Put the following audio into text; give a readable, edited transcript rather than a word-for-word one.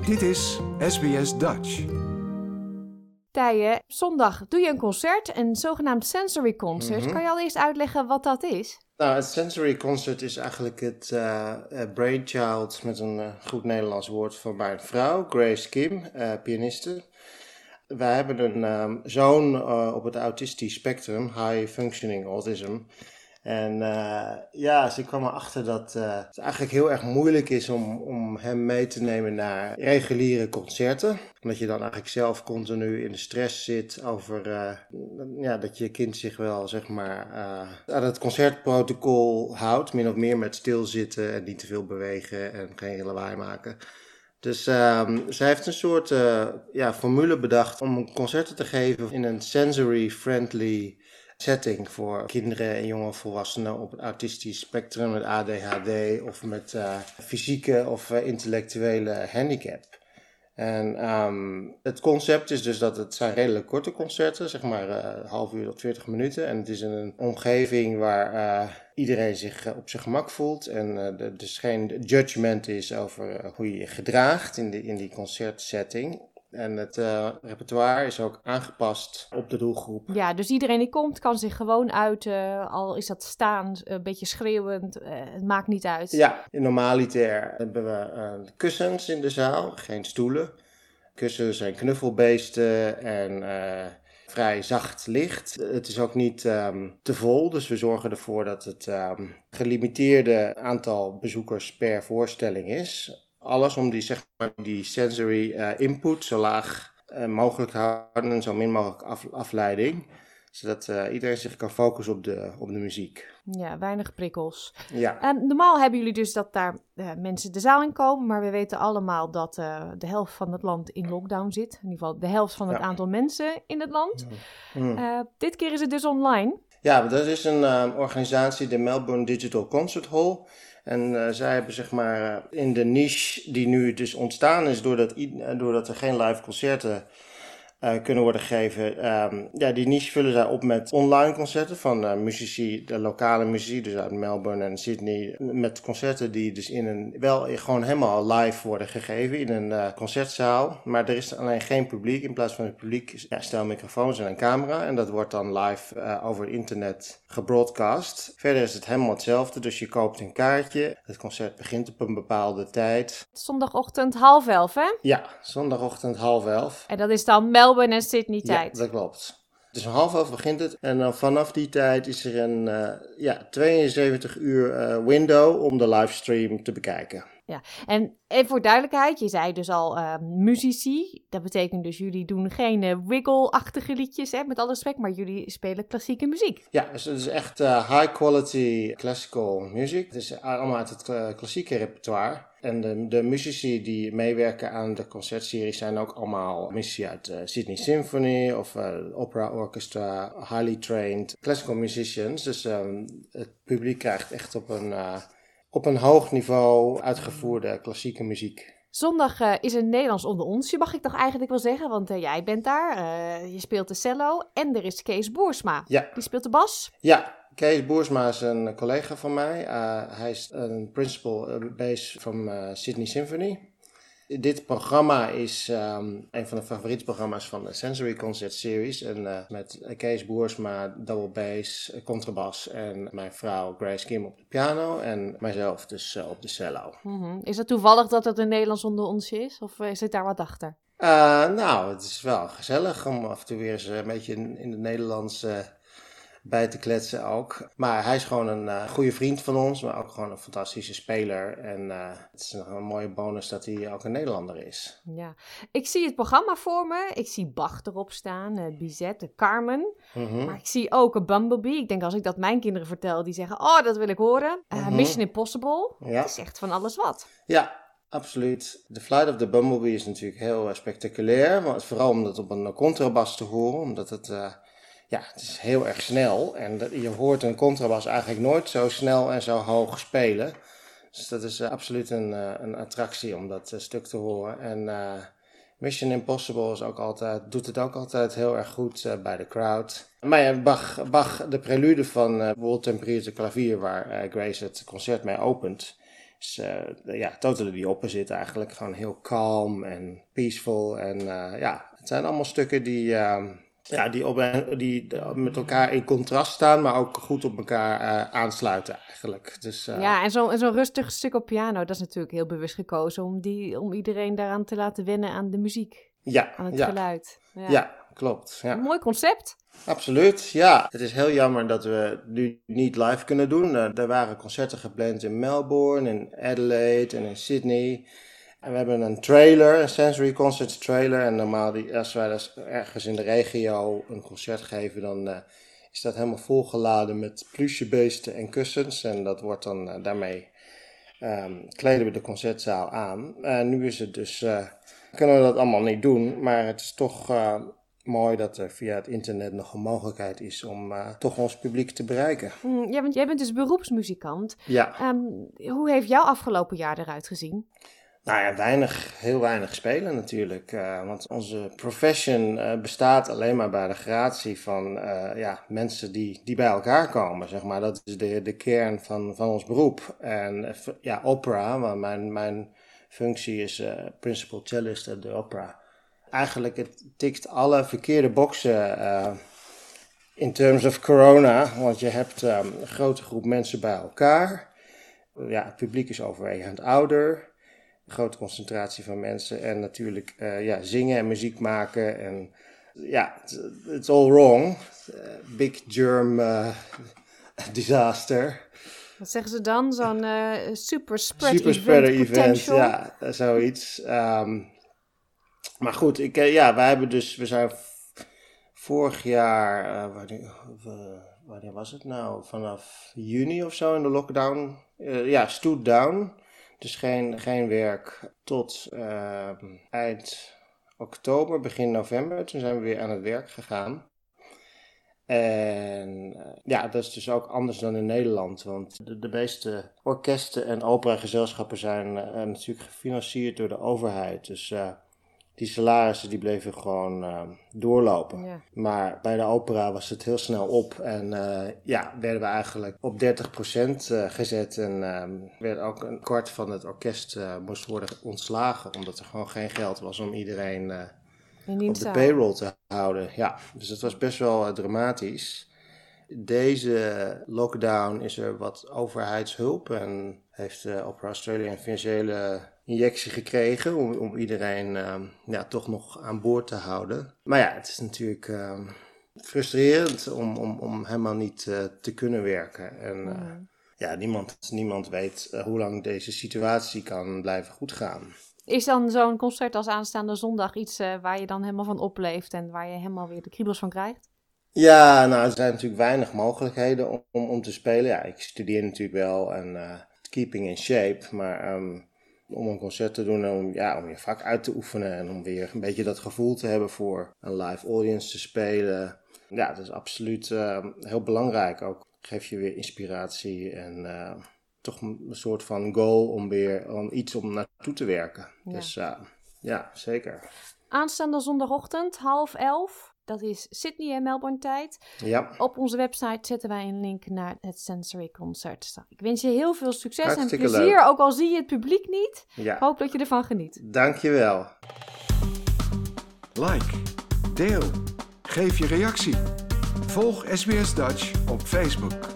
Dit is SBS Dutch. Tije, zondag doe je een concert, een zogenaamd sensory concert. Mm-hmm. Kan je al eerst uitleggen wat dat is? Nou, het sensory concert is eigenlijk het brainchild, met een goed Nederlands woord, van mijn vrouw, Grace Kim, pianiste. Wij hebben een zoon op het autistisch spectrum, high functioning autism. En ze kwam erachter dat het eigenlijk heel erg moeilijk is om hem mee te nemen naar reguliere concerten. Omdat je dan eigenlijk zelf continu in de stress zit over dat je kind zich wel aan het concertprotocol houdt. Min of meer met stilzitten en niet te veel bewegen en geen lawaai maken. Dus zij heeft een soort formule bedacht om concerten te geven in een sensory-friendly setting voor kinderen en jonge volwassenen op het autistisch spectrum met ADHD of met fysieke of intellectuele handicap. En het concept is dus dat het zijn redelijk korte concerten, zeg maar half uur tot 40 minuten. En het is in een omgeving waar iedereen zich op zijn gemak voelt en er dus geen judgment is over hoe je je gedraagt in die concertsetting. En het repertoire is ook aangepast op de doelgroep. Ja, dus iedereen die komt kan zich gewoon uiten, al is dat staan, een beetje schreeuwend, het maakt niet uit. Ja, normaliter hebben we kussens in de zaal, geen stoelen. Kussens en knuffelbeesten en vrij zacht licht. Het is ook niet te vol, dus we zorgen ervoor dat het gelimiteerde aantal bezoekers per voorstelling is. Alles om die sensory input zo laag mogelijk te houden en zo min mogelijk afleiding. Zodat iedereen zich kan focussen op de muziek. Ja, weinig prikkels. Ja. Normaal hebben jullie dus dat daar mensen de zaal in komen, maar we weten allemaal dat de helft van het land in lockdown zit. In ieder geval de helft van het aantal mensen in het land. Dit keer is het dus online. Ja, dat is een organisatie, de Melbourne Digital Concert Hall. En zij hebben in de niche die nu dus ontstaan is doordat er geen live concerten kunnen worden gegeven. Die niche vullen zij op met online concerten van muzici, de lokale muzici, dus uit Melbourne en Sydney. Met concerten die dus gewoon helemaal live worden gegeven in een concertzaal. Maar er is alleen geen publiek. In plaats van het publiek stel microfoons en een camera. En dat wordt dan live over internet gebroadcast. Verder is het helemaal hetzelfde, dus je koopt een kaartje. Het concert begint op een bepaalde tijd. Zondagochtend 10:30, hè? Ja, zondagochtend 10:30. En dat is dan Melbourne en Sydney tijd. Ja, dat klopt. Dus 10:30 begint het en dan vanaf die tijd is er een 72 uur window om de livestream te bekijken. Ja, en voor duidelijkheid, je zei dus al muzici. Dat betekent dus jullie doen geen wiggle-achtige liedjes, hè, met alle respect, maar jullie spelen klassieke muziek. Ja, dus het is echt high quality classical music. Het is allemaal uit het klassieke repertoire. En de muzici die meewerken aan de concertseries zijn ook allemaal muzici uit Sydney Symphony of Opera Orchestra, highly trained classical musicians. Dus het publiek krijgt echt op een hoog niveau uitgevoerde klassieke muziek. Zondag is een Nederlands onder ons, mag ik toch eigenlijk wel zeggen, want jij bent daar, je speelt de cello en er is Kees Boersma. Ja. Die speelt de bas. Ja, Kees Boersma is een collega van mij. Hij is een principal bass van Sydney Symphony. Dit programma is een van de favoriete programma's van de Sensory Concert Series. En met Kees Boersma, double bass, contrabas en mijn vrouw Grace Kim op de piano. En mijzelf dus op de cello. Mm-hmm. Is het toevallig dat het een Nederlands onder onsje is? Of zit daar wat achter? Het is wel gezellig om af en toe weer eens een beetje in het Nederlands bij te kletsen ook. Maar hij is gewoon een goede vriend van ons, maar ook gewoon een fantastische speler. En het is een mooie bonus dat hij ook een Nederlander is. Ja, ik zie het programma voor me. Ik zie Bach erop staan, Bizet, de Carmen. Mm-hmm. Maar ik zie ook een Bumblebee. Ik denk als ik dat mijn kinderen vertel, die zeggen, oh, dat wil ik horen. Mission Impossible. Ja. Het is echt van alles wat. Ja, absoluut. The Flight of the Bumblebee is natuurlijk heel spectaculair. Maar vooral om dat op een contrabas te horen, omdat het is heel erg snel. En je hoort een contrabas eigenlijk nooit zo snel en zo hoog spelen. Dus dat is absoluut een attractie om dat stuk te horen. En Mission Impossible doet het ook altijd heel erg goed bij de crowd. Maar ja, Bach, de prelude van Wohl temperierte klavier, waar Grace het concert mee opent, is totally the opposite eigenlijk. Gewoon heel calm en peaceful. En het zijn allemaal stukken die met elkaar in contrast staan, maar ook goed op elkaar aansluiten eigenlijk. Dus, ja, en zo'n rustig stuk op piano, dat is natuurlijk heel bewust gekozen om iedereen daaraan te laten wennen aan de muziek. Ja, aan het geluid. Ja, klopt. Ja. Een mooi concept. Absoluut, ja. Het is heel jammer dat we nu niet live kunnen doen. Er waren concerten gepland in Melbourne, in Adelaide en in Sydney. En we hebben een trailer, een Sensory Concerts trailer. En normaal, als wij dus ergens in de regio een concert geven, dan is dat helemaal volgeladen met pluchebeesten en kussens. En dat wordt dan daarmee kleden we de concertzaal aan. Nu is het dus, kunnen we dat allemaal niet doen, maar het is toch mooi dat er via het internet nog een mogelijkheid is om toch ons publiek te bereiken. Ja, want jij bent dus beroepsmuzikant. Ja. Hoe heeft jouw afgelopen jaar eruit gezien? Nou ja, heel weinig spelen natuurlijk. Want onze profession bestaat alleen maar bij de gratie van mensen die bij elkaar komen, zeg maar. Dat is de kern van ons beroep. En opera, want mijn functie is principal cellist at de opera. Eigenlijk, het tikt alle verkeerde boxen in terms of corona. Want je hebt een grote groep mensen bij elkaar. Ja, het publiek is overwegend ouder. Een grote concentratie van mensen. En natuurlijk zingen en muziek maken. En it's all wrong. Big germ disaster. Wat zeggen ze dan? Zo'n super spreader event, ja, zoiets. Maar goed, we zijn vorig jaar, wanneer was het nou? Vanaf juni of zo in de lockdown. Stood down. Dus geen werk tot eind oktober, begin november. Toen zijn we weer aan het werk gegaan. En dat is dus ook anders dan in Nederland. Want de meeste orkesten en operagezelschappen zijn natuurlijk gefinancierd door de overheid. Dus die salarissen die bleven gewoon doorlopen. Ja. Maar bij de opera was het heel snel op. En werden we eigenlijk op 30% gezet. En werd ook een kwart van het orkest moest worden ontslagen. Omdat er gewoon geen geld was om iedereen op de payroll te houden. Ja, dus het was best wel dramatisch. Deze lockdown is er wat overheidshulp. En heeft Opera Australia een financiële injectie gekregen om iedereen toch nog aan boord te houden. Maar ja, het is natuurlijk frustrerend om helemaal niet te kunnen werken. En niemand weet hoe lang deze situatie kan blijven goedgaan. Is dan zo'n concert als aanstaande zondag iets waar je dan helemaal van opleeft en waar je helemaal weer de kriebels van krijgt? Ja, er zijn natuurlijk weinig mogelijkheden om te spelen. Ja, ik studeer natuurlijk wel en keeping in shape, maar om een concert te doen en om je vak uit te oefenen en om weer een beetje dat gevoel te hebben voor een live audience te spelen. Ja, dat is absoluut heel belangrijk. Ook geeft je weer inspiratie en toch een soort van goal om iets om naartoe te werken. Ja. Dus zeker. Aanstaande zondagochtend, 10:30. Dat is Sydney en Melbourne tijd. Ja. Op onze website zetten wij een link naar het Sensory Concert. Ik wens je heel veel succes Hartstikke en plezier, leuk. Ook al zie je het publiek niet. Ja. Ik hoop dat je ervan geniet. Dankjewel. Like, deel, geef je reactie. Volg SBS Dutch op Facebook.